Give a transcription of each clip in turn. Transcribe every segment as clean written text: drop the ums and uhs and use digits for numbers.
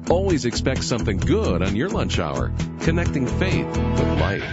Always expect something good on your lunch hour. Connecting faith with life.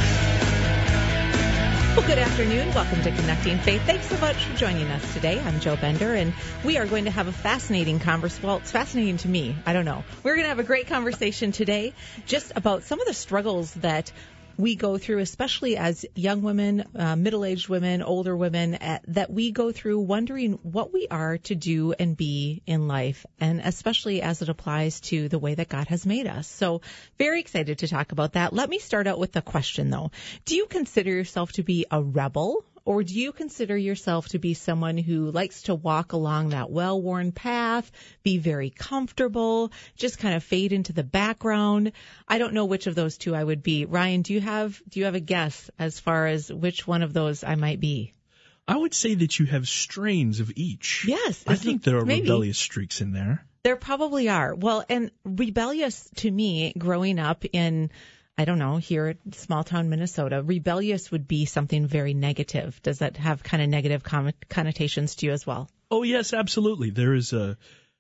Well, good afternoon. Welcome to Connecting Faith. Thanks so much for joining us today. I'm Joe Bender, and we are going to have a fascinating conversation. Well, it's fascinating to me. I don't know. We're going to have a great conversation today just about some of the struggles that we go through, especially as young women, middle-aged women, older women, that we go through wondering what we are to do and be in life, and especially as it applies to the way that God has made us. So very excited to talk about that. Let me start out with a question, though. Do you consider yourself to be a rebel? Or do you consider yourself to be someone who likes to walk along that well-worn path, be very comfortable, just kind of fade into the background? I don't know which of those two I would be. Ryan, do you have a guess as far as which one of those I might be? I would say that you have strains of each. Yes. I think there are maybe rebellious streaks in there. There probably are. Well, and rebellious to me, growing up in, I don't know, here at small town Minnesota, rebellious would be something very negative. Does that have kind of negative connotations to you as well? Oh, yes, absolutely. There is a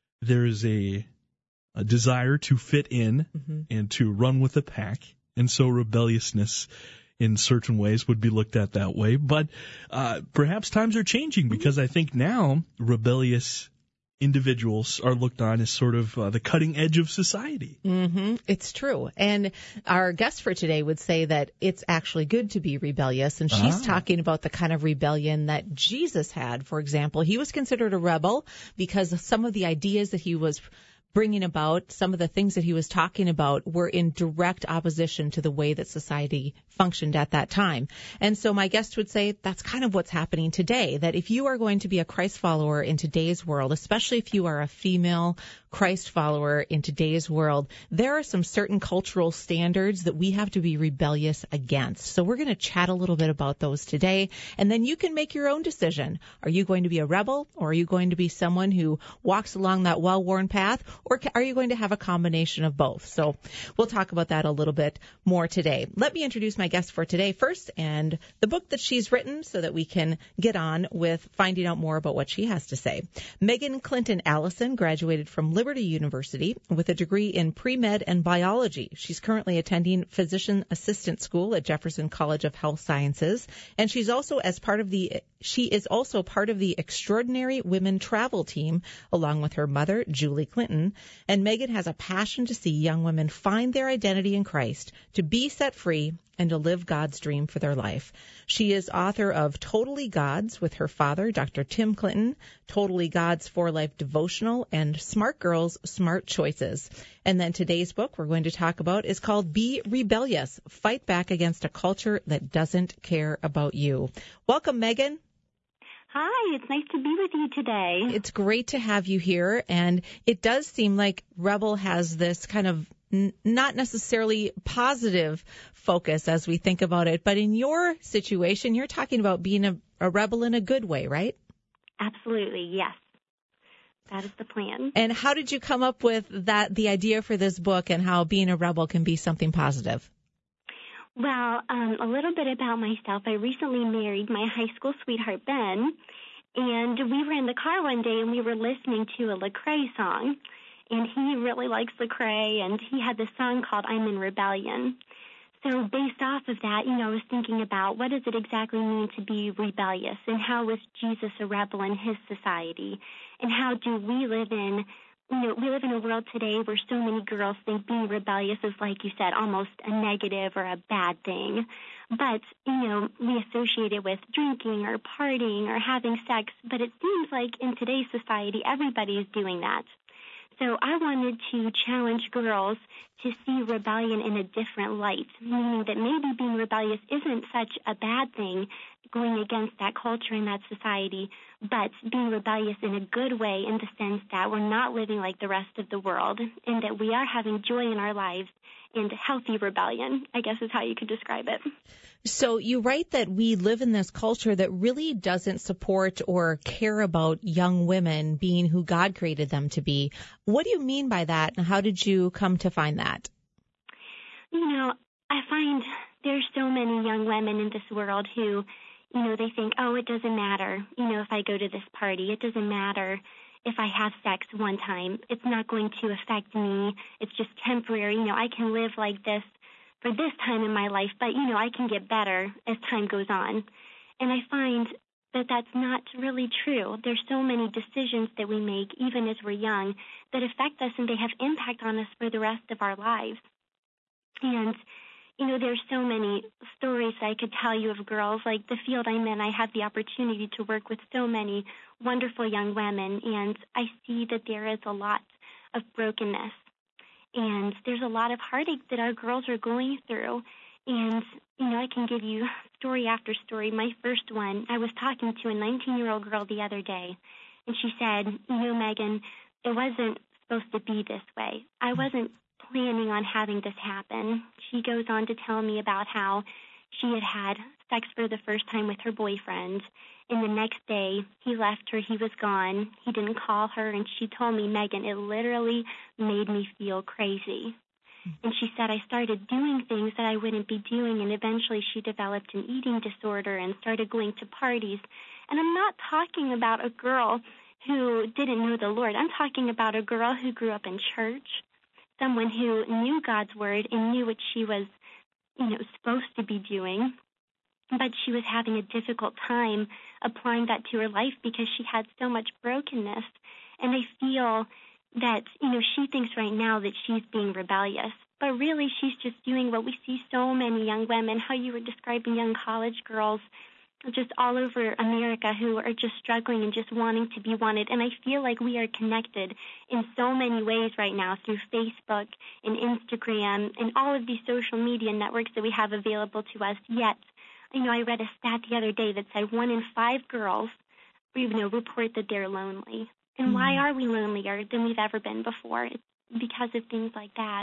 desire to fit in and to run with the pack. And so rebelliousness in certain ways would be looked at that way. But perhaps times are changing, because I think now rebellious individuals are looked on as sort of the cutting edge of society. Mm-hmm. It's true. And our guest for today would say that it's actually good to be rebellious. And she's talking about the kind of rebellion that Jesus had. For example, he was considered a rebel because of some of the ideas that he was bringing about, some of the things that he was talking about were in direct opposition to the way that society functioned at that time. And so my guest would say that's kind of what's happening today, that if you are going to be a Christ follower in today's world, especially if you are a female Christ follower in today's world, there are some certain cultural standards that we have to be rebellious against. So we're going to chat a little bit about those today, and then you can make your own decision. Are you going to be a rebel, or are you going to be someone who walks along that well-worn path, or are you going to have a combination of both? So we'll talk about that a little bit more today. Let me introduce my guest for today first, and the book that she's written, so that we can get on with finding out more about what she has to say. Megan Clinton Allison graduated from Liberty University with a degree in pre-med and biology. She's currently attending physician assistant school at Jefferson College of Health Sciences, and she is also part of the Extraordinary Women Travel Team, along with her mother, Julie Clinton. And Megan has a passion to see young women find their identity in Christ, to be set free, and to live God's dream for their life. She is author of Totally God's with her father, Dr. Tim Clinton, Totally God's For Life devotional, and Smart Girls, Smart Choices. And then today's book we're going to talk about is called Be Rebellious, Fight Back Against a Culture That Doesn't Care About You. Welcome, Megan. Hi, it's nice to be with you today. It's great to have you here, and it does seem like Rebel has this kind of not necessarily positive focus as we think about it, but in your situation, you're talking about being a rebel in a good way, right? Absolutely, yes. That is the plan. And how did you come up with the idea for this book, and how being a rebel can be something positive? Well, a little bit about myself. I recently married my high school sweetheart, Ben, and we were in the car one day and we were listening to a Lecrae song, and he really likes Lecrae, and he had this song called I'm in Rebellion. So based off of that, I was thinking about what does it exactly mean to be rebellious, and how was Jesus a rebel in his society, and how do we live in we live in a world today where so many girls think being rebellious is, like you said, almost a negative or a bad thing. But, we associate it with drinking or partying or having sex. But it seems like in today's society, everybody is doing that. So I wanted to challenge girls to see rebellion in a different light, meaning that maybe being rebellious isn't such a bad thing, going against that culture and that society, but being rebellious in a good way, in the sense that we're not living like the rest of the world, and that we are having joy in our lives and healthy rebellion, I guess is how you could describe it. So you write that we live in this culture that really doesn't support or care about young women being who God created them to be. What do you mean by that, and how did you come to find that? I find there's so many young women in this world who, they think, oh, it doesn't matter, if I go to this party. It doesn't matter if I have sex one time, it's not going to affect me. It's just temporary. I can live like this for this time in my life, but, I can get better as time goes on. And I find that that's not really true. There's so many decisions that we make, even as we're young, that affect us, and they have impact on us for the rest of our lives. And, there's so many stories I could tell you of girls. Like the field I'm in, I have the opportunity to work with so many wonderful young women, and I see that there is a lot of brokenness. And there's a lot of heartache that our girls are going through. And, I can give you story after story. My first one, I was talking to a 19-year-old girl the other day, and she said, Megan, it wasn't supposed to be this way. I wasn't planning on having this happen. She goes on to tell me about how she had sex for the first time with her boyfriend, and the next day he left her, he was gone, he didn't call her, and she told me, Megan, it literally made me feel crazy. And she said, I started doing things that I wouldn't be doing, and eventually she developed an eating disorder and started going to parties. And I'm not talking about a girl who didn't know the Lord. I'm talking about a girl who grew up in church, someone who knew God's word and knew what she was, supposed to be doing. But she was having a difficult time applying that to her life because she had so much brokenness. And I feel that, she thinks right now that she's being rebellious. But really, she's just doing what we see so many young women, how you were describing young college girls just all over America who are just struggling and just wanting to be wanted. And I feel like we are connected in so many ways right now through Facebook and Instagram and all of these social media networks that we have available to us. Yet, I read a stat the other day that said 1 in 5 girls, report that they're lonely. And why are we lonelier than we've ever been before? It's because of things like that.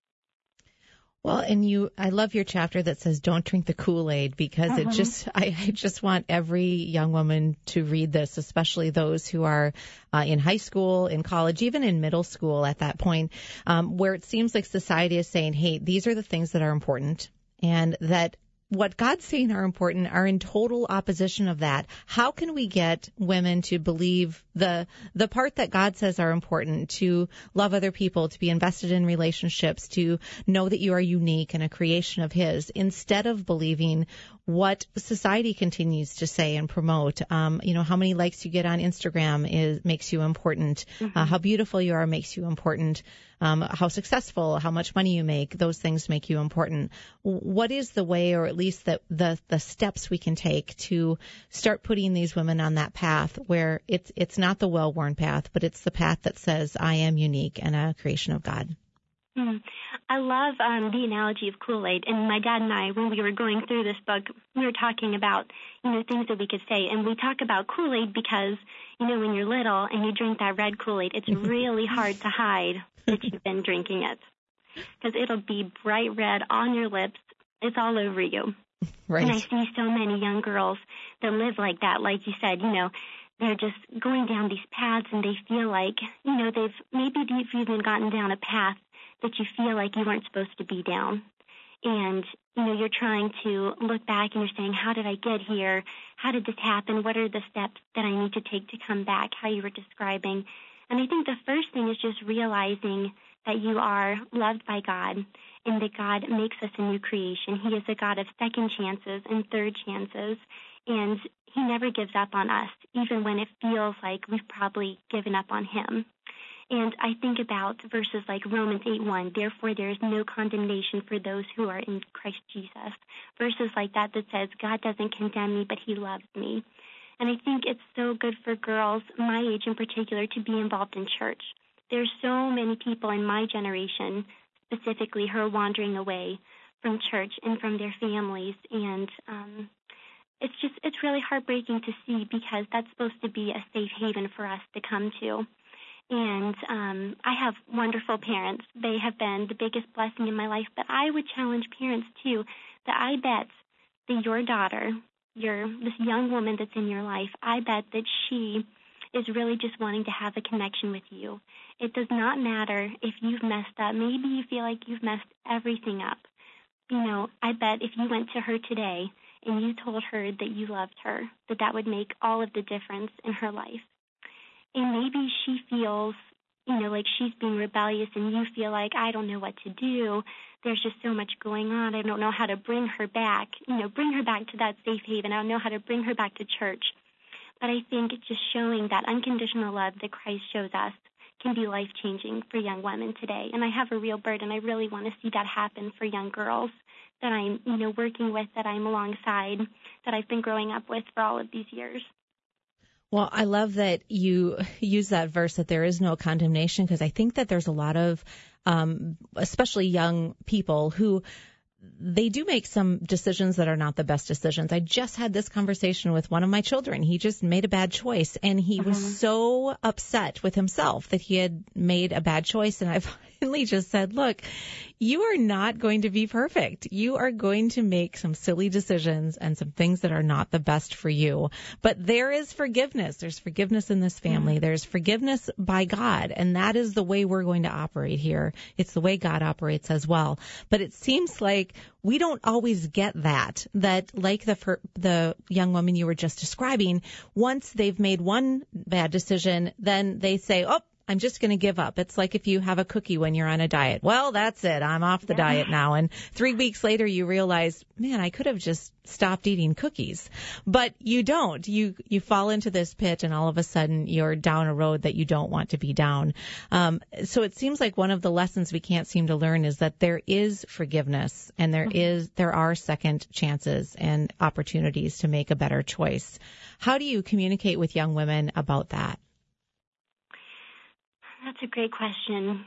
Well, and I love your chapter that says don't drink the Kool-Aid, because I just want every young woman to read this, especially those who are in high school, in college, even in middle school at that point, where it seems like society is saying, hey, these are the things that are important, and that what God's saying are important are in total opposition of that. How can we get women to believe the part that God says are important, to love other people, to be invested in relationships, to know that you are unique and a creation of His, instead of believing what society continues to say and promote? How many likes you get on Instagram makes you important. How beautiful you are makes you important. How successful, how much money you make, those things make you important. What is the way, or at least the steps we can take to start putting these women on that path where it's not the well-worn path, but it's the path that says, I am unique and a creation of God? I love the analogy of Kool-Aid. And my dad and I, when we were going through this book, we were talking about, things that we could say. And we talk about Kool-Aid because, when you're little and you drink that red Kool-Aid, it's really hard to hide that you've been drinking it, because it'll be bright red on your lips. It's all over you. Right. And I see so many young girls that live like that. Like you said, they're just going down these paths, and they feel like, they've even gotten down a path that you feel like you weren't supposed to be down. And, you're trying to look back and you're saying, how did I get here? How did this happen? What are the steps that I need to take to come back, how you were describing? And I think the first thing is just realizing that you are loved by God, and that God makes us a new creation. He is a God of second chances and third chances, and He never gives up on us, even when it feels like we've probably given up on Him. And I think about verses like Romans 8:1, therefore there is no condemnation for those who are in Christ Jesus. Verses like that says, God doesn't condemn me, but He loves me. And I think it's so good for girls, my age in particular, to be involved in church. There's so many people in my generation, specifically, who are wandering away from church and from their families. And it's really heartbreaking to see, because that's supposed to be a safe haven for us to come to. And I have wonderful parents. They have been the biggest blessing in my life. But I would challenge parents, too, that I bet that your daughter, this young woman that's in your life, I bet that she is really just wanting to have a connection with you. It does not matter if you've messed up. Maybe you feel like you've messed everything up. I bet if you went to her today and you told her that you loved her, that would make all of the difference in her life. and maybe she feels, like she's being rebellious, and you feel like, I don't know what to do. There's just so much going on. I don't know how to bring her back, bring her back to that safe haven. I don't know how to bring her back to church. But I think it's just showing that unconditional love that Christ shows us can be life-changing for young women today. And I have a real burden. I really want to see that happen for young girls that I'm, working with, that I'm alongside, that I've been growing up with for all of these years. Well, I love that you use that verse that there is no condemnation, because I think that there's a lot of, especially young people who they do make some decisions that are not the best decisions. I just had this conversation with one of my children. He just made a bad choice, and he was so upset with himself that he had made a bad choice. And I finally just said, look, you are not going to be perfect. You are going to make some silly decisions and some things that are not the best for you. But there is forgiveness. There's forgiveness in this family. There's forgiveness by God. And that is the way we're going to operate here. It's the way God operates as well. But it seems like we don't always get that like the young woman you were just describing, once they've made one bad decision, then they say, oh, I'm just going to give up. It's like if you have a cookie when you're on a diet. Well, that's it. I'm off the diet now. And 3 weeks later, you realize, man, I could have just stopped eating cookies. But you don't. You fall into this pit, and all of a sudden you're down a road that you don't want to be down. So it seems like one of the lessons we can't seem to learn is that there is forgiveness, and there are second chances and opportunities to make a better choice. How do you communicate with young women about that? That's a great question.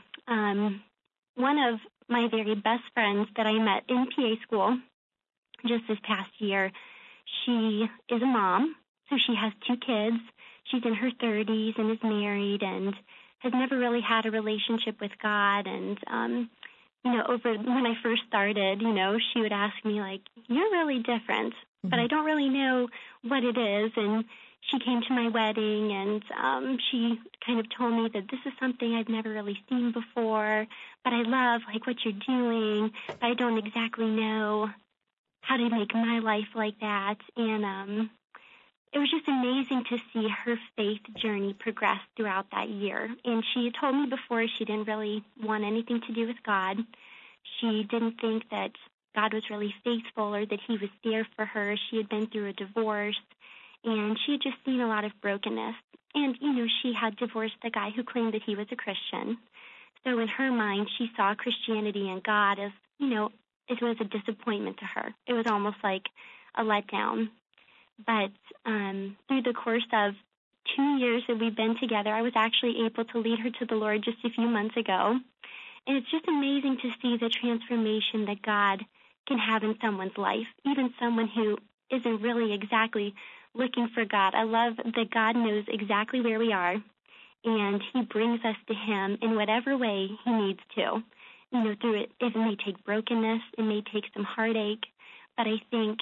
One of my very best friends that I met in PA school just this past year, she is a mom, so she has 2 kids. She's in her 30s and is married and has never really had a relationship with God. And, over when I first started, she would ask me, like, you're really different, but I don't really know what it is. And she came to my wedding, and she kind of told me that this is something I've never really seen before, but I love, like, what you're doing, but I don't exactly know how to make my life like that. And it was just amazing to see her faith journey progress throughout that year. And she had told me before she didn't really want anything to do with God. She didn't think that God was really faithful or that he was there for her. She had been through a divorce, and she had just seen a lot of brokenness. And, she had divorced the guy who claimed that he was a Christian. So in her mind, she saw Christianity and God as, it was a disappointment to her. It was almost like a letdown. But through the course of 2 years that we've been together, I was actually able to lead her to the Lord just a few months ago. And it's just amazing to see the transformation that God can have in someone's life, even someone who isn't really exactly looking for God. I love that God knows exactly where we are, and he brings us to him in whatever way he needs to. Through it may take brokenness, it may take some heartache, but I think,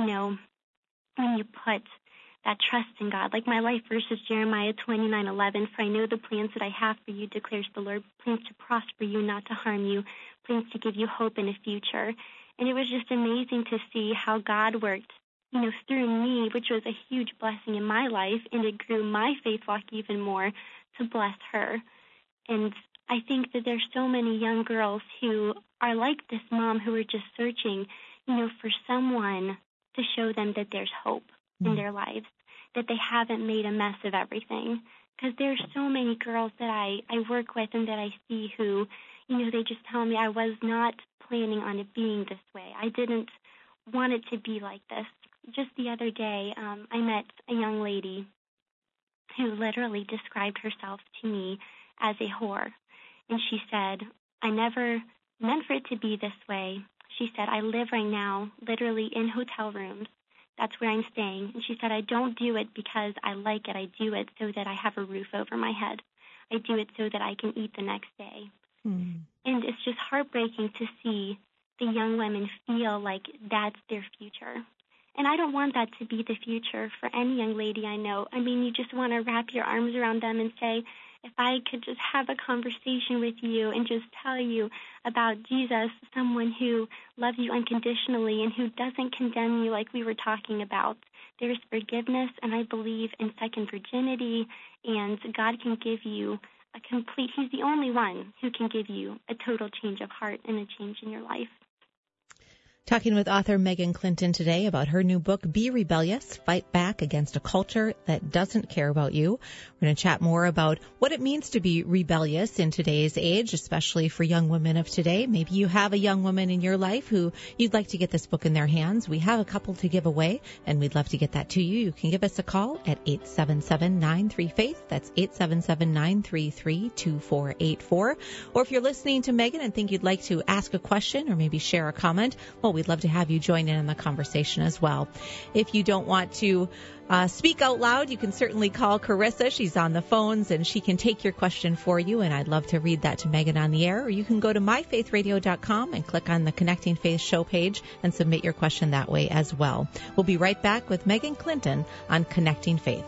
when you put that trust in God, like my life verse is Jeremiah 29:11, for I know the plans that I have for you, declares the Lord, plans to prosper you, not to harm you, plans to give you hope in a future. And it was just amazing to see how God worked, through me, which was a huge blessing in my life, and it grew my faith walk even more to bless her. And I think that there's so many young girls who are like this mom who are just searching, for someone to show them that there's hope in their lives, that they haven't made a mess of everything. Because there's so many girls that I work with and that I see who, they just tell me I was not planning on it being this way. I didn't want it to be like this. Just the other day, I met a young lady who literally described herself to me as a whore. And she said, I never meant for it to be this way. She said, I live right now literally in hotel rooms. That's where I'm staying. And she said, I don't do it because I like it. I do it so that I have a roof over my head. I do it so that I can eat the next day. And it's just heartbreaking to see the young women feel like that's their future. And I don't want that to be the future for any young lady I know. I mean, you just want to wrap your arms around them and say, if I could just have a conversation with you and just tell you about Jesus, someone who loves you unconditionally and who doesn't condemn you like we were talking about, there's forgiveness, and I believe in second virginity, and God can give you He's the only one who can give you a total change of heart and a change in your life. Talking with author Megan Clinton today about her new book, Be Rebellious, Fight Back Against a Culture That Doesn't Care About You. We're going to chat more about what it means to be rebellious in today's age, especially for young women of today. Maybe you have a young woman in your life who you'd like to get this book in their hands. We have a couple to give away, and we'd love to get that to you. You can give us a call at 877-93-FAITH. That's 877-933-2484. Or if you're listening to Megan and think you'd like to ask a question or maybe share a comment, well, we'd love to have you join in on the conversation as well. If you don't want to speak out loud, you can certainly call Carissa. She's on the phones, and she can take your question for you, and I'd love to read that to Megan on the air. Or you can go to myfaithradio.com and click on the Connecting Faith show page and submit your question that way as well. We'll be right back with Megan Clinton on Connecting Faith.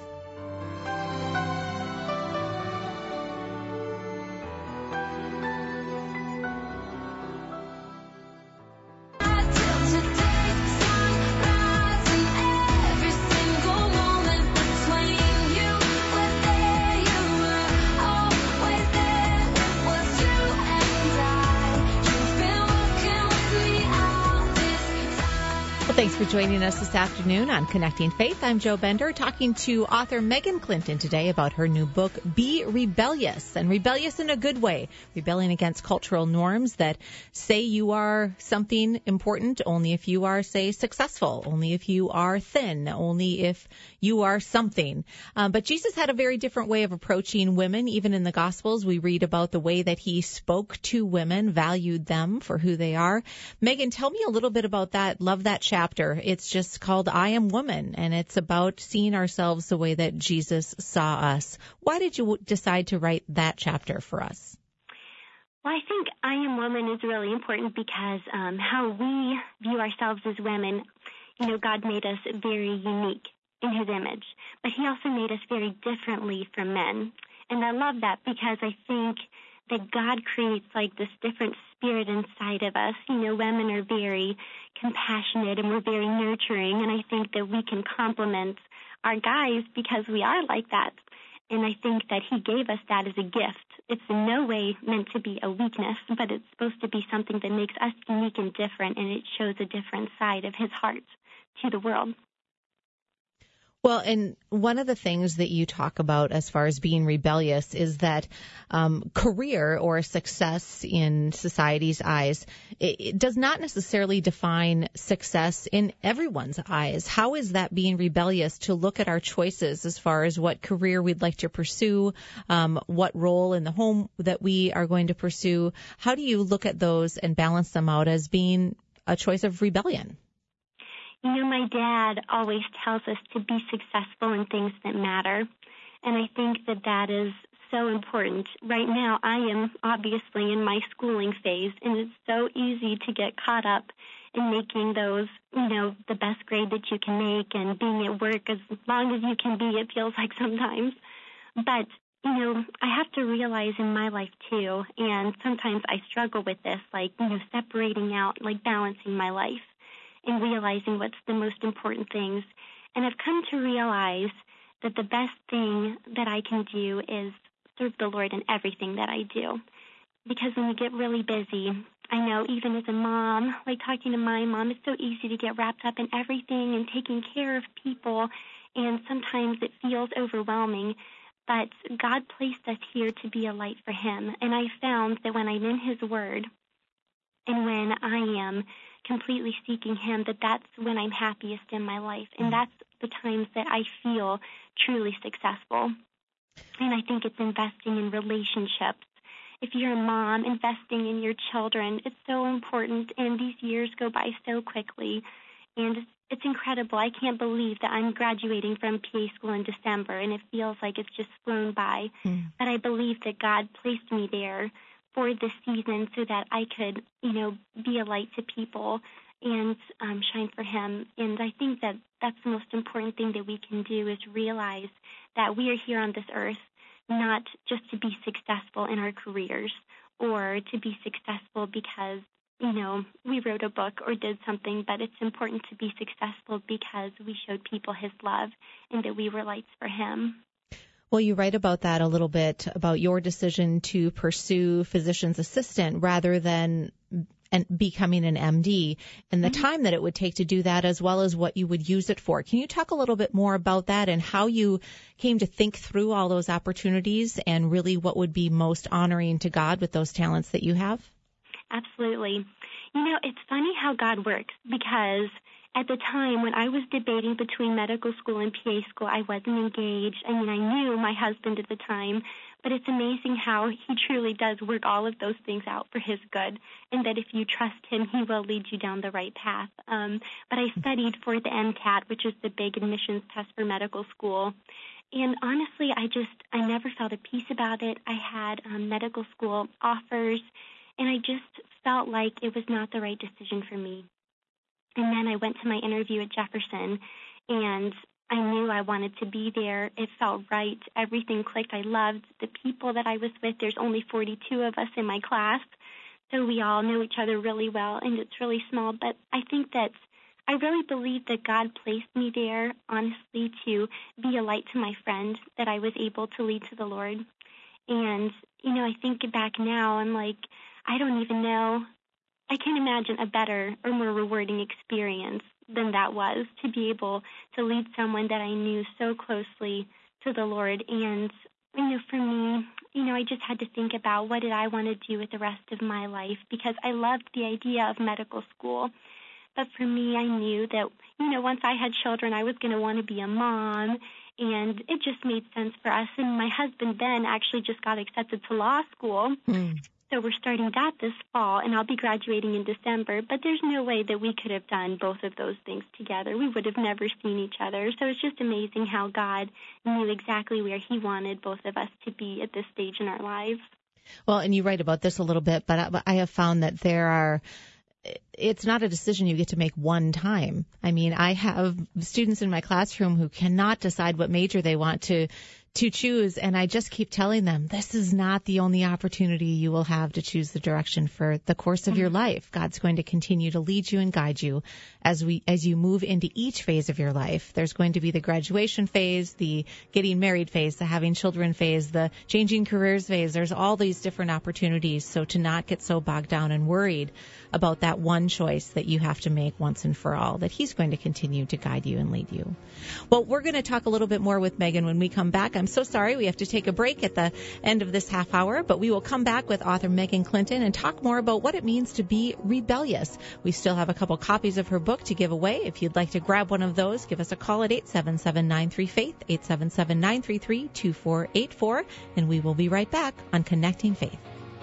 Thanks for joining us this afternoon on Connecting Faith. I'm Jo Bender, talking to author Megan Clinton today about her new book, Be Rebellious, and rebellious in a good way, rebelling against cultural norms that say you are something important only if you are, say, successful, only if you are thin, only if you are something. But Jesus had a very different way of approaching women. Even in the Gospels, we read about the way that he spoke to women, valued them for who they are. Megan, tell me a little bit about that. Love that chapter. It's just called I Am Woman, and it's about seeing ourselves the way that Jesus saw us. Why did you decide to write that chapter for us? Well, I think I Am Woman is really important because how we view ourselves as women, God made us very unique in his image, but he also made us very differently from men. And I love that because I think that God creates like this different spirit inside of us. Women are very compassionate and we're very nurturing, and I think that we can complement our guys because we are like that. And I think that he gave us that as a gift. It's in no way meant to be a weakness, but it's supposed to be something that makes us unique and different, and it shows a different side of his heart to the world. Well, and one of the things that you talk about as far as being rebellious is that career or success in society's eyes, it does not necessarily define success in everyone's eyes. How is that being rebellious to look at our choices as far as what career we'd like to pursue, what role in the home that we are going to pursue? How do you look at those and balance them out as being a choice of rebellion? My dad always tells us to be successful in things that matter, and I think that that is so important. Right now, I am obviously in my schooling phase, and it's so easy to get caught up in making those, the best grade that you can make and being at work as long as you can be, it feels like sometimes. But, I have to realize in my life, too, and sometimes I struggle with this, separating out, balancing my life and realizing what's the most important things. And I've come to realize that the best thing that I can do is serve the Lord in everything that I do. Because when you get really busy, I know even as a mom, talking to my mom, it's so easy to get wrapped up in everything and taking care of people, and sometimes it feels overwhelming. But God placed us here to be a light for him. And I found that when I'm in his word and when I am completely seeking him, that's when I'm happiest in my life. And that's the times that I feel truly successful. And I think it's investing in relationships. If you're a mom, investing in your children, it's so important. And these years go by so quickly. And it's incredible. I can't believe that I'm graduating from PA school in December, and it feels like it's just flown by. But I believe that God placed me there for this season so that I could, be a light to people and shine for him. And I think that that's the most important thing that we can do is realize that we are here on this earth not just to be successful in our careers or to be successful because we wrote a book or did something, but it's important to be successful because we showed people his love and that we were lights for him. Well, you write about that a little bit, about your decision to pursue physician's assistant rather than becoming an MD, and the time that it would take to do that, as well as what you would use it for. Can you talk a little bit more about that and how you came to think through all those opportunities and really what would be most honoring to God with those talents that you have? Absolutely. It's funny how God works, because at the time when I was debating between medical school and PA school, I wasn't engaged. I knew my husband at the time, but it's amazing how he truly does work all of those things out for his good, and that if you trust him, he will lead you down the right path. But I studied for the MCAT, which is the big admissions test for medical school. And honestly, I never felt at peace about it. I had medical school offers, and I just felt like it was not the right decision for me. And then I went to my interview at Jefferson, and I knew I wanted to be there. It felt right. Everything clicked. I loved the people that I was with. There's only 42 of us in my class, so we all know each other really well, and it's really small. But I think that I really believe that God placed me there, honestly, to be a light to my friend, that I was able to lead to the Lord. And, I think back now, I'm like, I don't even know. I can't imagine a better or more rewarding experience than that was, to be able to lead someone that I knew so closely to the Lord. And, for me, I just had to think about what did I want to do with the rest of my life, because I loved the idea of medical school. But for me, I knew that, once I had children, I was going to want to be a mom, and it just made sense for us. And my husband then actually just got accepted to law school. So we're starting that this fall, and I'll be graduating in December. But there's no way that we could have done both of those things together. We would have never seen each other. So it's just amazing how God knew exactly where he wanted both of us to be at this stage in our lives. Well, and you write about this a little bit, but I have found that it's not a decision you get to make one time. I have students in my classroom who cannot decide what major they want to choose, and I just keep telling them, this is not the only opportunity you will have to choose the direction for the course of your life. God's going to continue to lead you and guide you as you move into each phase of your life. There's going to be the graduation phase, the getting married phase, the having children phase, the changing careers phase. There's all these different opportunities, so to not get so bogged down and worried about that one choice that you have to make once and for all, that he's going to continue to guide you and lead you. Well, we're going to talk a little bit more with Megan when we come back. I'm so sorry we have to take a break at the end of this half hour, but we will come back with author Megan Clinton and talk more about what it means to be rebellious. We still have a couple copies of her book to give away. If you'd like to grab one of those, give us a call at 877-93-FAITH, 877-933-2484, and we will be right back on Connecting Faith.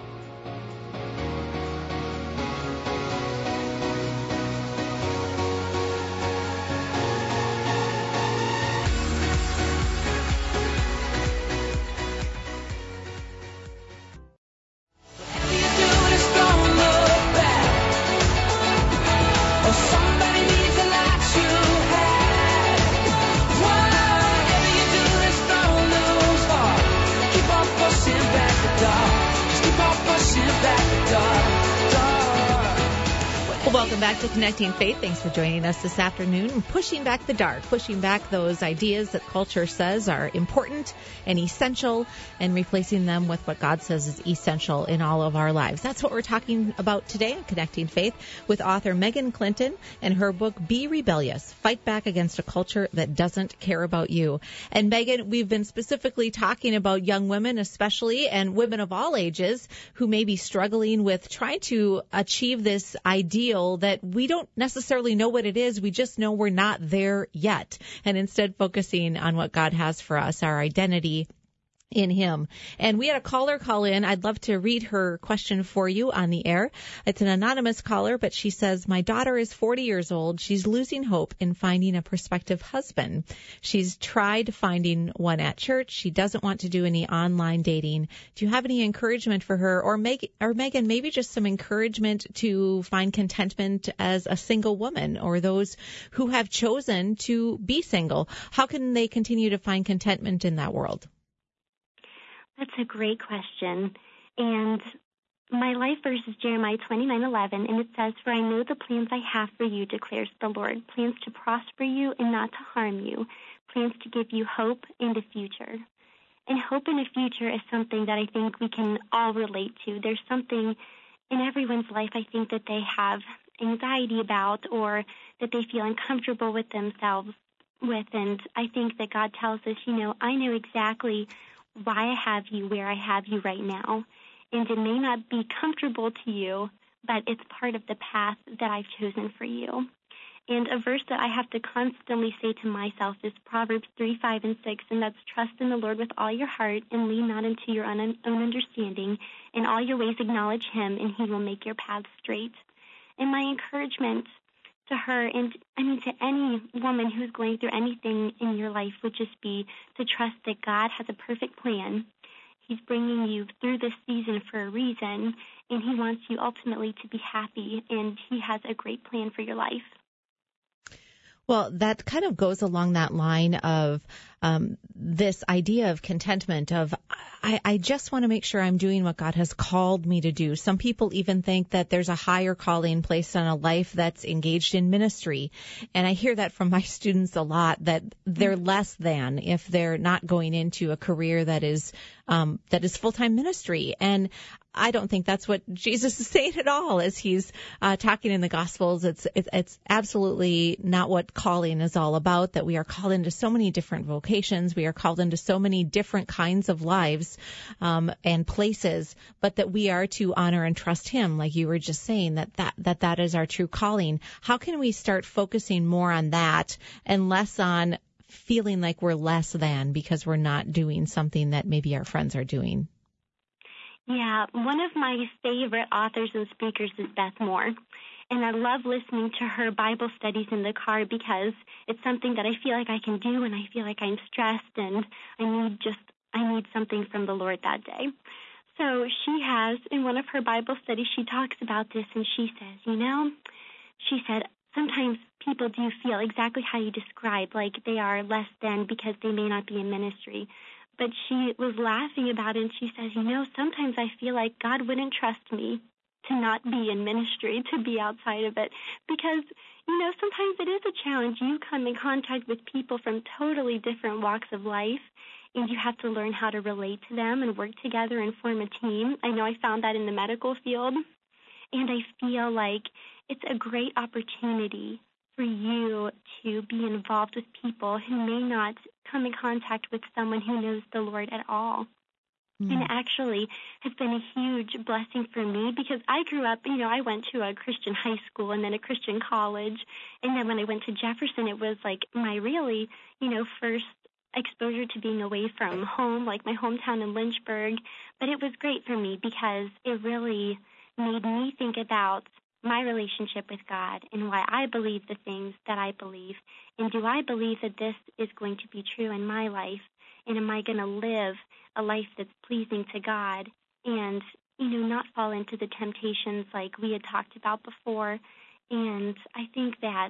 Welcome back to Connecting Faith. Thanks for joining us this afternoon. Pushing back the dark, pushing back those ideas that culture says are important and essential, and replacing them with what God says is essential in all of our lives. That's what we're talking about today on Connecting Faith with author Megan Clinton and her book, Be Rebellious, Fight Back Against a Culture That Doesn't Care About You. And Megan, we've been specifically talking about young women especially, and women of all ages who may be struggling with trying to achieve this ideal that we don't necessarily know what it is. We just know we're not there yet. And instead focusing on what God has for us, our identity in him. And we had a caller call in. I'd love to read her question for you on the air. It's an anonymous caller, but she says, my daughter is 40 years old. She's losing hope in finding a prospective husband. She's tried finding one at church. She doesn't want to do any online dating. Do you have any encouragement for her? Or Megan, maybe just some encouragement to find contentment as a single woman, or those who have chosen to be single? How can they continue to find contentment in that world? That's a great question. And my life verse is Jeremiah 29:11, and it says, "For I know the plans I have for you, declares the Lord, plans to prosper you and not to harm you, plans to give you hope and a future." And hope in a future is something that I think we can all relate to. There's something in everyone's life, I think, that they have anxiety about or that they feel uncomfortable with themselves with. And I think that God tells us, I know exactly why I have you where I have you right now. And it may not be comfortable to you, but it's part of the path that I've chosen for you. And a verse that I have to constantly say to myself is Proverbs 3:5-6, and that's, "Trust in the Lord with all your heart and lean not into your own understanding. In all your ways acknowledge him, and he will make your paths straight." And my encouragement to her, and to any woman who's going through anything in your life, would just be to trust that God has a perfect plan. He's bringing you through this season for a reason, and he wants you ultimately to be happy, and he has a great plan for your life. Well, that kind of goes along that line of this idea of contentment, of I just want to make sure I'm doing what God has called me to do. Some people even think that there's a higher calling placed on a life that's engaged in ministry. And I hear that from my students a lot, that they're less than if they're not going into a career that is full-time ministry. And I don't think that's what Jesus is saying at all as he's talking in the Gospels. It's absolutely not what calling is all about, that we are called into so many different vocations. We are called into so many different kinds of lives and places, but that we are to honor and trust him, like you were just saying, that is our true calling. How can we start focusing more on that and less on feeling like we're less than because we're not doing something that maybe our friends are doing? Yeah, one of my favorite authors and speakers is Beth Moore, and I love listening to her Bible studies in the car because it's something that I feel like I can do, and I feel like I'm stressed and I need something from the Lord that day. So she has, in one of her Bible studies, she talks about this, and she said, sometimes people do feel exactly how you describe, like they are less than because they may not be in ministry. But she was laughing about it, and she says, sometimes I feel like God wouldn't trust me to not be in ministry, to be outside of it, because, sometimes it is a challenge. You come in contact with people from totally different walks of life, and you have to learn how to relate to them and work together and form a team. I know I found that in the medical field, and I feel like it's a great opportunity for you to be involved with people who may not come in contact with someone who knows the Lord at all. And it actually has been a huge blessing for me because I grew up, I went to a Christian high school and then a Christian college. And then when I went to Jefferson, it was like my really, first exposure to being away from home, like my hometown in Lynchburg. But it was great for me because it really made me think about my relationship with God and why I believe the things that I believe. And do I believe that this is going to be true in my life? And am I going to live a life that's pleasing to God and, not fall into the temptations like we had talked about before? And I think that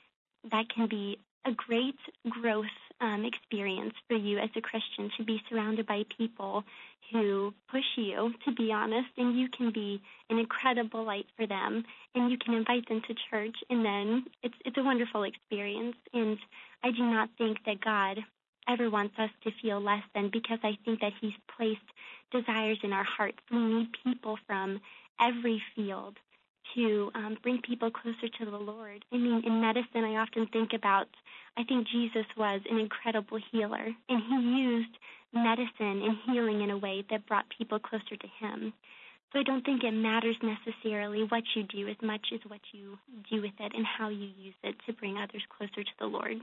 can be a great growth experience for you as a Christian, to be surrounded by people who push you, to be honest, and you can be an incredible light for them, and you can invite them to church, and then it's a wonderful experience. And I do not think that God ever wants us to feel less than, because I think that he's placed desires in our hearts. We need people from every field to bring people closer to the Lord. I mean, in medicine, I often think about, I think Jesus was an incredible healer, and he used medicine and healing in a way that brought people closer to him. So I don't think it matters necessarily what you do as much as what you do with it and how you use it to bring others closer to the Lord.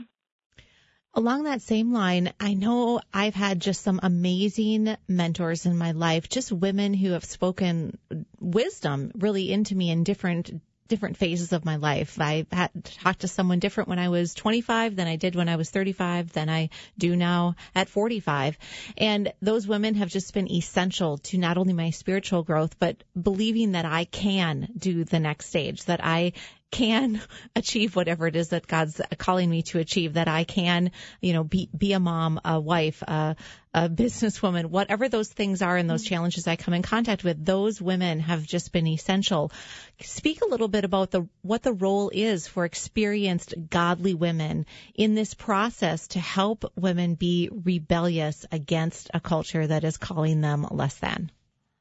Along that same line, I know I've had just some amazing mentors in my life, just women who have spoken wisdom really into me in different phases of my life. I had talked to someone different when I was 25 than I did when I was 35 than I do now at 45. And those women have just been essential to not only my spiritual growth, but believing that I can do the next stage, that I can achieve whatever it is that God's calling me to achieve, that I can, be a mom, a wife, a businesswoman, whatever those things are and those challenges I come in contact with, those women have just been essential. Speak a little bit about what the role is for experienced godly women in this process to help women be rebellious against a culture that is calling them less than.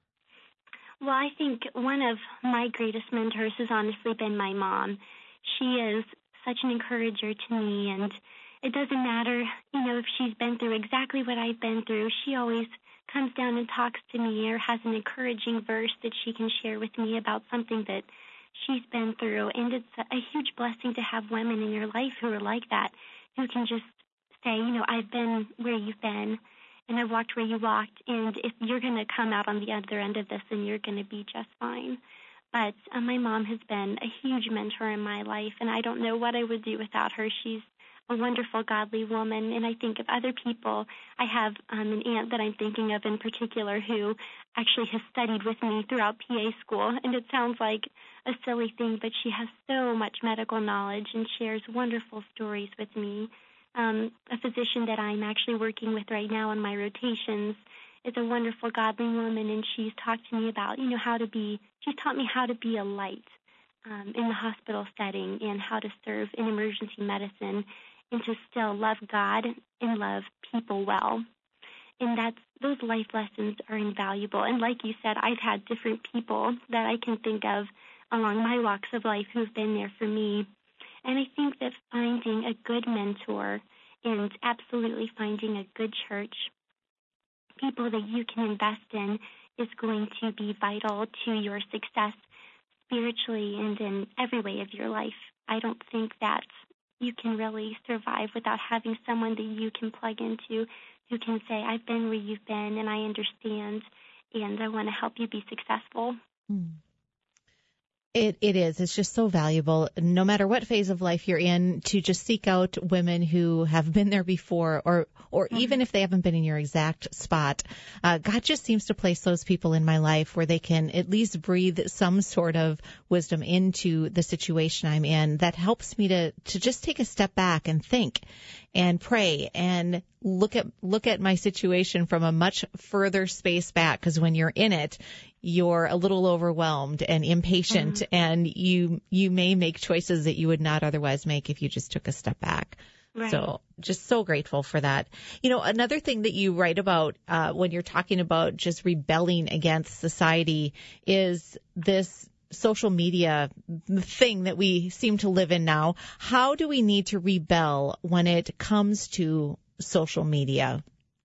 Well, I think one of my greatest mentors has honestly been my mom. She is such an encourager to me, and it doesn't matter, if she's been through exactly what I've been through. She always comes down and talks to me or has an encouraging verse that she can share with me about something that she's been through. And it's a huge blessing to have women in your life who are like that, who can just say, I've been where you've been, and I've walked where you walked, and if you're going to come out on the other end of this, then you're going to be just fine. But my mom has been a huge mentor in my life, and I don't know what I would do without her. She's a wonderful, godly woman, and I think of other people. I have an aunt that I'm thinking of in particular who actually has studied with me throughout PA school, and it sounds like a silly thing, but she has so much medical knowledge and shares wonderful stories with me. A physician that I'm actually working with right now on my rotations is a wonderful, godly woman, and she's talked to me about, she's taught me how to be a light in the hospital setting and how to serve in emergency medicine and to still love God and love people well. And those life lessons are invaluable. And like you said, I've had different people that I can think of along my walks of life who've been there for me. And I think that finding a good mentor and absolutely finding a good church, people that you can invest in, is going to be vital to your success spiritually and in every way of your life. I don't think that you can really survive without having someone that you can plug into who can say, I've been where you've been and I understand and I want to help you be successful. It is. It's just so valuable, no matter what phase of life you're in, to just seek out women who have been there before, or even if they haven't been in your exact spot. God just seems to place those people in my life where they can at least breathe some sort of wisdom into the situation I'm in that helps me to just take a step back and think and pray and look at my situation from a much further space back, because when you're in it, you're a little overwhelmed and impatient, and you may make choices that you would not otherwise make if you just took a step back. Right. So just so grateful for that. Another thing that you write about when you're talking about just rebelling against society is this social media thing that we seem to live in now. How do we need to rebel when it comes to social media?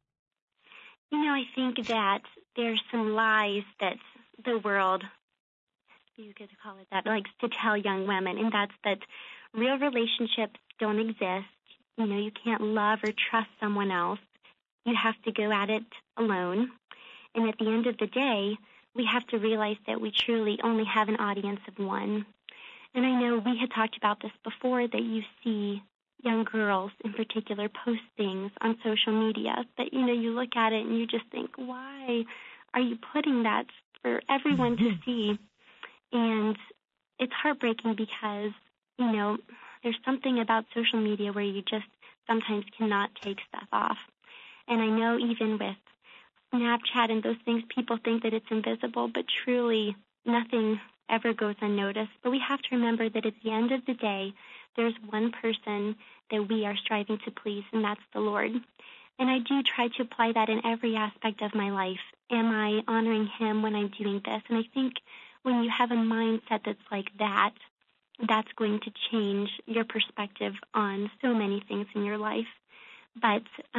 I think that there's some lies that the world, you could call it that, likes to tell young women, and that's that real relationships don't exist. You can't love or trust someone else. You have to go at it alone. And at the end of the day, we have to realize that we truly only have an audience of one. And I know we had talked about this before, that you see young girls in particular post things on social media that, you look at it and you just think, why are you putting that for everyone to see? And it's heartbreaking because, there's something about social media where you just sometimes cannot take stuff off. And I know even with Snapchat and those things, people think that it's invisible, but truly nothing ever goes unnoticed. But we have to remember that at the end of the day, there's one person that we are striving to please, and that's the Lord. And I do try to apply that in every aspect of my life. Am I honoring Him when I'm doing this? And I think when you have a mindset that's like that, that's going to change your perspective on so many things in your life. But,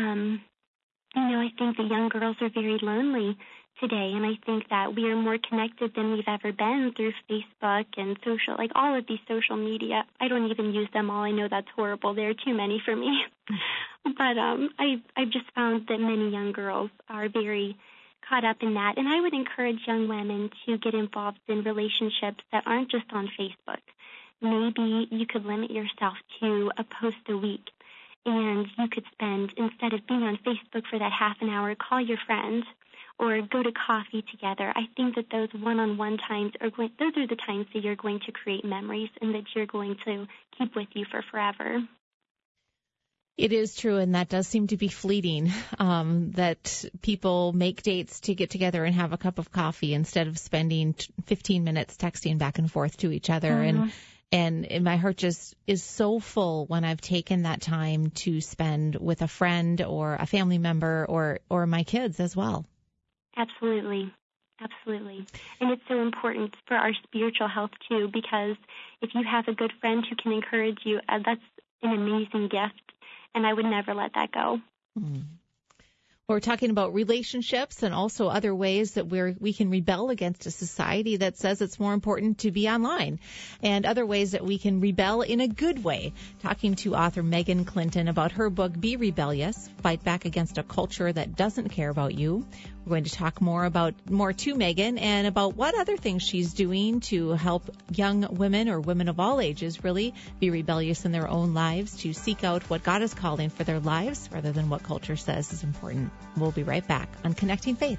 I think the young girls are very lonely today, and I think that we are more connected than we've ever been through Facebook and social, like all of these social media. I don't even use them all. I know that's horrible. There are too many for me. But I've just found that many young girls are very caught up in that. And I would encourage young women to get involved in relationships that aren't just on Facebook. Maybe you could limit yourself to a post a week. And you could spend, instead of being on Facebook for that half an hour, call your friends or go to coffee together. I think that those one-on-one times those are the times that you're going to create memories and that you're going to keep with you for forever. It is true, and that does seem to be fleeting, that people make dates to get together and have a cup of coffee instead of spending 15 minutes texting back and forth to each other. Mm-hmm. And my heart just is so full when I've taken that time to spend with a friend or a family member or my kids as well. Absolutely. Absolutely. And it's so important for our spiritual health, too, because if you have a good friend who can encourage you, that's an amazing gift. And I would never let that go. We're talking about relationships and also other ways that we can rebel against a society that says it's more important to be online, and other ways that we can rebel in a good way. Talking to author Megan Clinton about her book, Be Rebellious, Fight Back Against a Culture That Doesn't Care About You. We're going to talk more to Megan and about what other things she's doing to help young women or women of all ages really be rebellious in their own lives, to seek out what God is calling for their lives rather than what culture says is important. We'll be right back on Connecting Faith.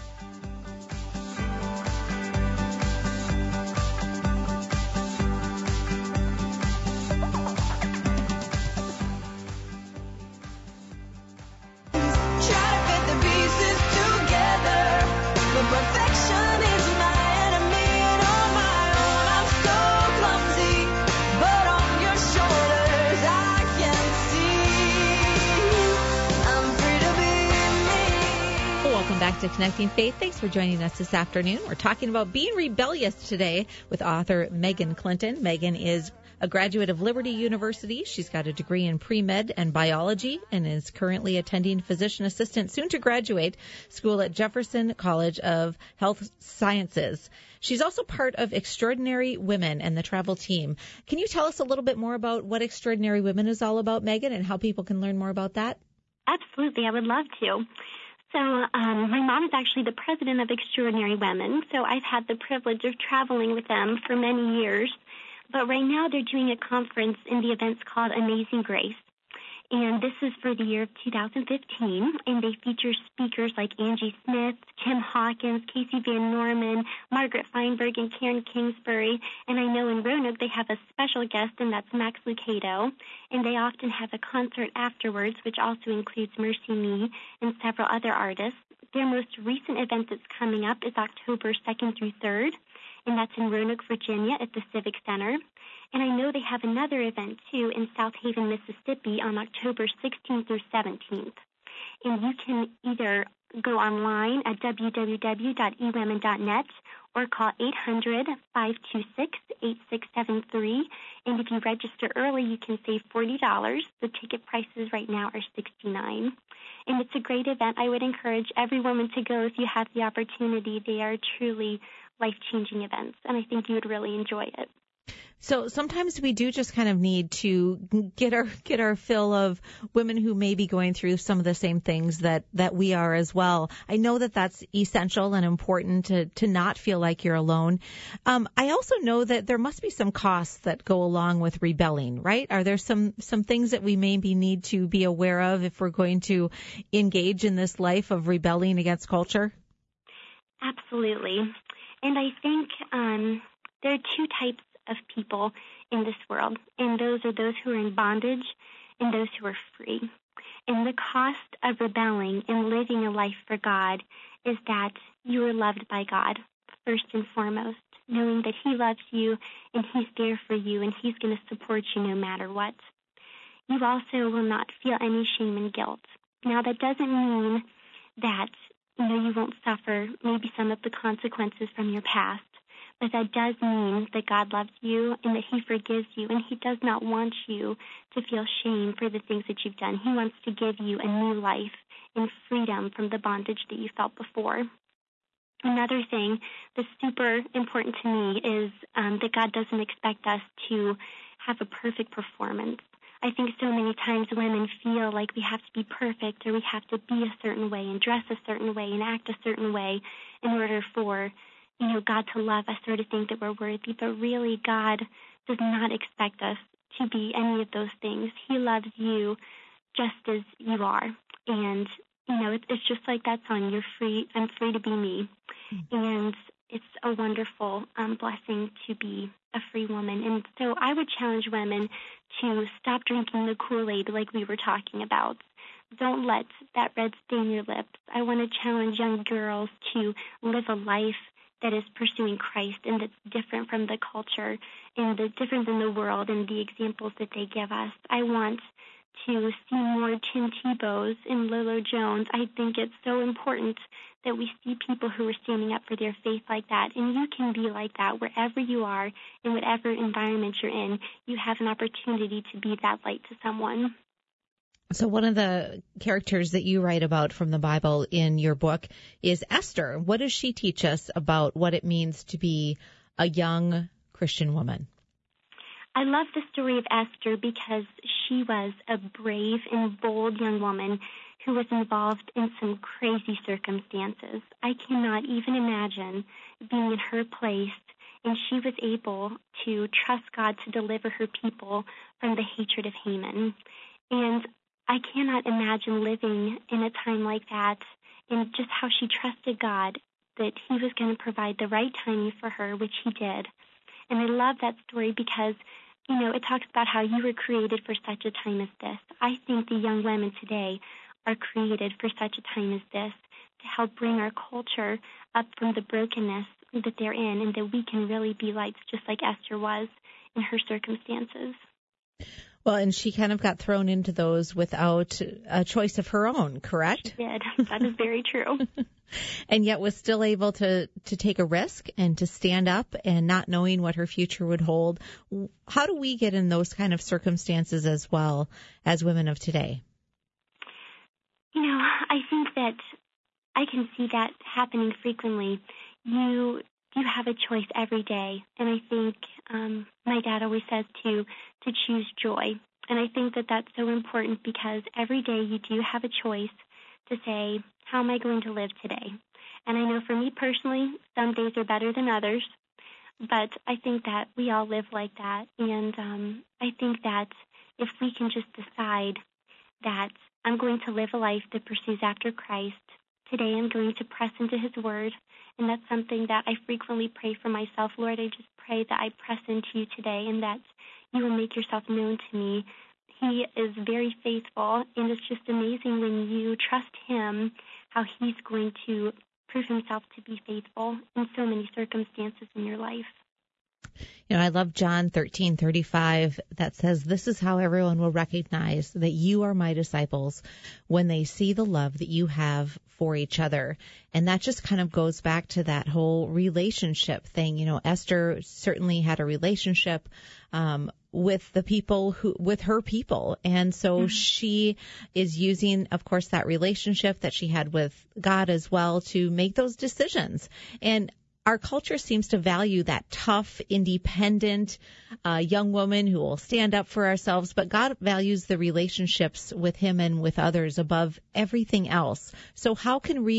Back to Connecting Faith. Thanks for joining us this afternoon. We're talking about being rebellious today with author Megan Clinton. Megan is a graduate of Liberty University. She's got a degree in pre-med and biology and is currently attending physician assistant, soon to graduate, school at Jefferson College of Health Sciences. She's also part of Extraordinary Women and the travel team. Can you tell us a little bit more about what Extraordinary Women is all about, Megan, and how people can learn more about that? Absolutely. I would love to. So my mom is actually the president of Extraordinary Women, so I've had the privilege of traveling with them for many years. But right now they're doing a conference in the events called Amazing Grace. And this is for the year of 2015, and they feature speakers like Angie Smith, Tim Hawkins, Casey Van Norman, Margaret Feinberg, and Karen Kingsbury. And I know in Roanoke they have a special guest, and that's Max Lucado. And they often have a concert afterwards, which also includes Mercy Me and several other artists. Their most recent event that's coming up is October 2nd through 3rd, and that's in Roanoke, Virginia at the Civic Center. And I know they have another event, too, in South Haven, Mississippi on October 16th through 17th. And you can either go online at www.ewomen.net or call 800-526-8673. And if you register early, you can save $40. The ticket prices right now are $69. And it's a great event. I would encourage every woman to go if you have the opportunity. They are truly life-changing events, and I think you would really enjoy it. So sometimes we do just kind of need to get our fill of women who may be going through some of the same things that we are as well. I know that that's essential and important to not feel like you're alone. I also know that there must be some costs that go along with rebelling, right? Are there some things that we maybe need to be aware of if we're going to engage in this life of rebelling against culture? Absolutely. And I think there are two types of people in this world, and those are those who are in bondage and those who are free. And the cost of rebelling and living a life for God is that you are loved by God, first and foremost, knowing that He loves you and He's there for you and He's going to support you no matter what. You also will not feel any shame and guilt. Now, that doesn't mean that you won't suffer maybe some of the consequences from your past. But that does mean that God loves you and that He forgives you, and He does not want you to feel shame for the things that you've done. He wants to give you a new life and freedom from the bondage that you felt before. Another thing that's super important to me is that God doesn't expect us to have a perfect performance. I think so many times women feel like we have to be perfect or we have to be a certain way and dress a certain way and act a certain way in order for God to love us or to think that we're worthy. But really, God does not expect us to be any of those things. He loves you just as you are. And it's just like that song, "You're free, I'm free to be me." And it's a wonderful blessing to be a free woman. And so I would challenge women to stop drinking the Kool-Aid like we were talking about. Don't let that red stain your lips. I want to challenge young girls to live a life that is pursuing Christ and that's different from the culture and the different in the world and the examples that they give us. I want to see more Tim Tebows and Lolo Jones. I think it's so important that we see people who are standing up for their faith like that. And you can be like that wherever you are, in whatever environment you're in. You have an opportunity to be that light to someone. So one of the characters that you write about from the Bible in your book is Esther. What does she teach us about what it means to be a young Christian woman? I love the story of Esther because she was a brave and bold young woman who was involved in some crazy circumstances. I cannot even imagine being in her place, and she was able to trust God to deliver her people from the hatred of Haman. And I cannot imagine living in a time like that and just how she trusted God that he was going to provide the right timing for her, which he did. And I love that story because, it talks about how you were created for such a time as this. I think the young women today are created for such a time as this to help bring our culture up from the brokenness that they're in and that we can really be lights just like Esther was in her circumstances. Well, and she kind of got thrown into those without a choice of her own, correct? She did. That is very true. And yet was still able to take a risk and to stand up and not knowing what her future would hold. How do we get in those kind of circumstances as well as women of today? I think that I can see that happening frequently. You have a choice every day, and I think my dad always says to choose joy, and I think that that's so important because every day you do have a choice to say, how am I going to live today? And I know for me personally, some days are better than others, but I think that we all live like that, and I think that if we can just decide that I'm going to live a life that pursues after Christ, today I'm going to press into his word, and that's something that I frequently pray for myself. Lord, I just pray that I press into you today and that you will make yourself known to me. He is very faithful, and it's just amazing when you trust him how he's going to prove himself to be faithful in so many circumstances in your life. I love John 13:35 that says, "This is how everyone will recognize that you are my disciples when they see the love that you have for each other." And that just kind of goes back to that whole relationship thing. Esther certainly had a relationship with the people with her people. And so she is using, of course, that relationship that she had with God as well to make those decisions. And our culture seems to value that tough, independent young woman who will stand up for ourselves, but God values the relationships with him and with others above everything else. So how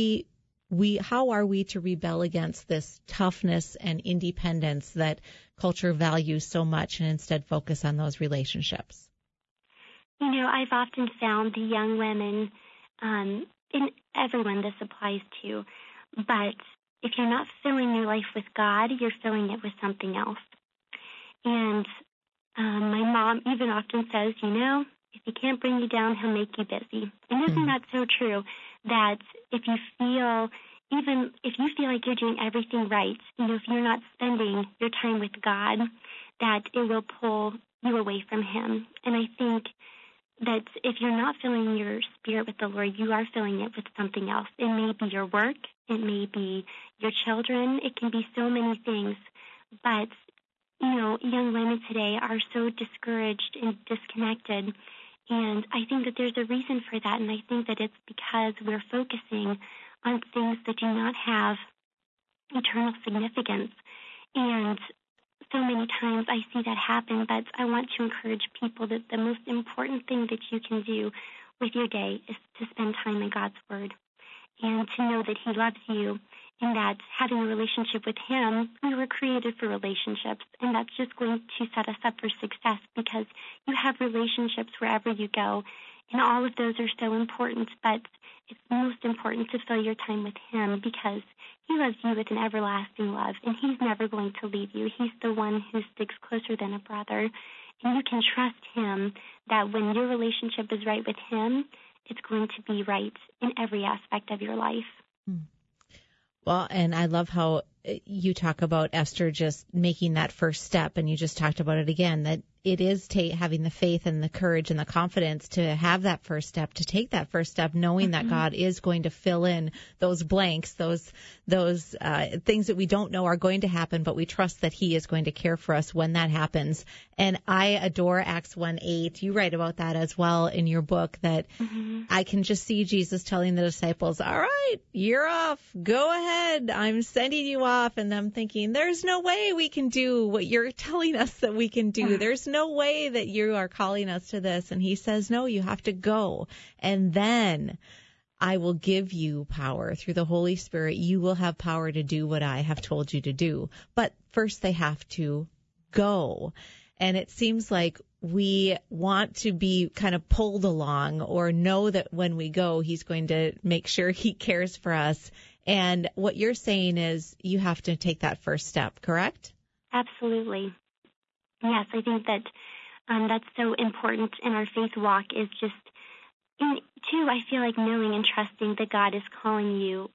are we to rebel against this toughness and independence that culture values so much and instead focus on those relationships? I've often found the young women, and everyone this applies to, but if you're not filling your life with God, you're filling it with something else. And my mom even often says, if he can't bring you down, he'll make you busy. And isn't that so true? That if you feel like you're doing everything right, if you're not spending your time with God, that it will pull you away from him. And I think that if you're not filling your spirit with the Lord, you are filling it with something else. It may be your work. It may be your children. It can be so many things. But, young women today are so discouraged and disconnected. And I think that there's a reason for that. And I think that it's because we're focusing on things that do not have eternal significance. And so many times I see that happen, but I want to encourage people that the most important thing that you can do with your day is to spend time in God's Word and to know that He loves you and that having a relationship with Him, we were created for relationships, and that's just going to set us up for success because you have relationships wherever you go. And all of those are so important, but it's most important to fill your time with him because he loves you with an everlasting love, and he's never going to leave you. He's the one who sticks closer than a brother, and you can trust him that when your relationship is right with him, it's going to be right in every aspect of your life. Well, and I love how you talk about Esther just making that first step, and you just talked about it again, that it is having the faith and the courage and the confidence to have that first step, to take that first step, knowing that God is going to fill in those blanks, those things that we don't know are going to happen, but we trust that he is going to care for us when that happens. And I adore Acts 1:8. You write about that as well in your book, that I can just see Jesus telling the disciples, all right, you're off. Go ahead. I'm sending you off. And them thinking, there's no way we can do what you're telling us that we can do. There's no way that you are calling us to this. And he says, no, you have to go. And then I will give you power through the Holy Spirit. You will have power to do what I have told you to do. But first they have to go. And it seems like we want to be kind of pulled along or know that when we go, he's going to make sure he cares for us. And what you're saying is you have to take that first step, correct? Absolutely. Yes, I think that that's so important in our faith walk is just, too, I feel like knowing and trusting that God is calling you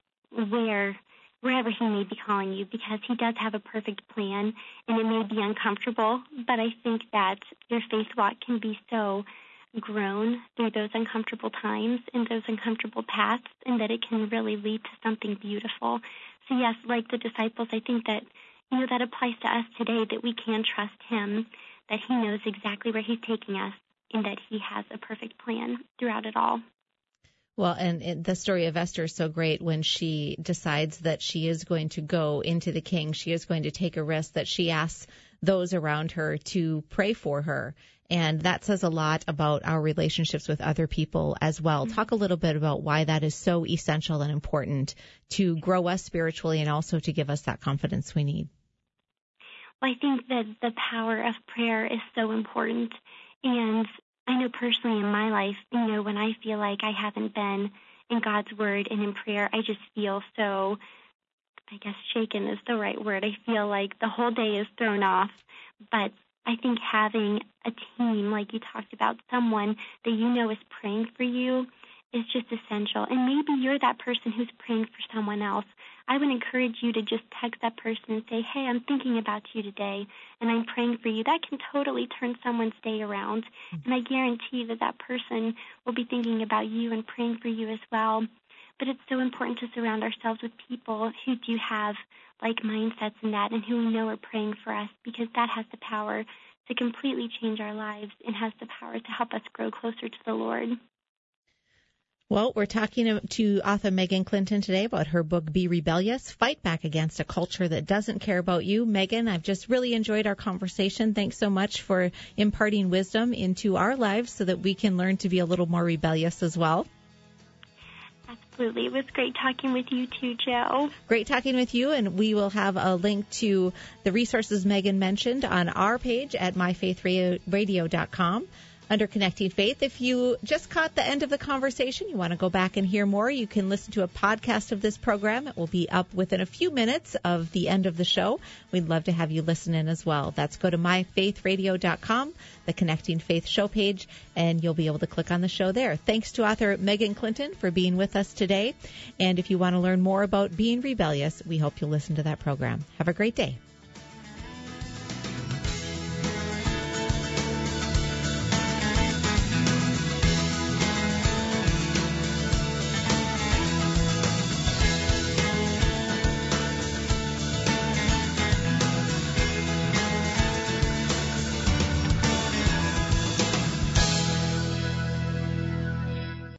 wherever he may be calling you, because he does have a perfect plan, and it may be uncomfortable, but I think that your faith walk can be so grown through those uncomfortable times and those uncomfortable paths, and that it can really lead to something beautiful. So yes, like the disciples, I think that, that applies to us today, that we can trust him, that he knows exactly where he's taking us, and that he has a perfect plan throughout it all. Well, and the story of Esther is so great when she decides that she is going to go into the king. She is going to take a risk, that she asks those around her to pray for her. And that says a lot about our relationships with other people as well. Talk a little bit about why that is so essential and important to grow us spiritually and also to give us that confidence we need. Well, I think that the power of prayer is so important. And I know personally in my life, when I feel like I haven't been in God's word and in prayer, I just feel so, I guess shaken is the right word. I feel like the whole day is thrown off. But I think having a team, like you talked about, someone that is praying for you is just essential. And maybe you're that person who's praying for someone else. I would encourage you to just text that person and say, hey, I'm thinking about you today, and I'm praying for you. That can totally turn someone's day around. And I guarantee that person will be thinking about you and praying for you as well. But it's so important to surround ourselves with people who do have like mindsets in that and who we know are praying for us, because that has the power to completely change our lives and has the power to help us grow closer to the Lord. Well, we're talking to author Megan Clinton today about her book, Be Rebellious, Fight Back Against a Culture That Doesn't Care About You. Megan, I've just really enjoyed our conversation. Thanks so much for imparting wisdom into our lives so that we can learn to be a little more rebellious as well. Absolutely. It was great talking with you too, Joe. Great talking with you, and we will have a link to the resources Megan mentioned on our page at myfaithradio.com. Under Connecting Faith. If you just caught the end of the conversation, you want to go back and hear more, you can listen to a podcast of this program. It will be up within a few minutes of the end of the show. We'd love to have you listen in as well. That's go to myfaithradio.com, the Connecting Faith show page, and you'll be able to click on the show there. Thanks to author Megan Clinton for being with us today. And if you want to learn more about being rebellious, we hope you'll listen to that program. Have a great day.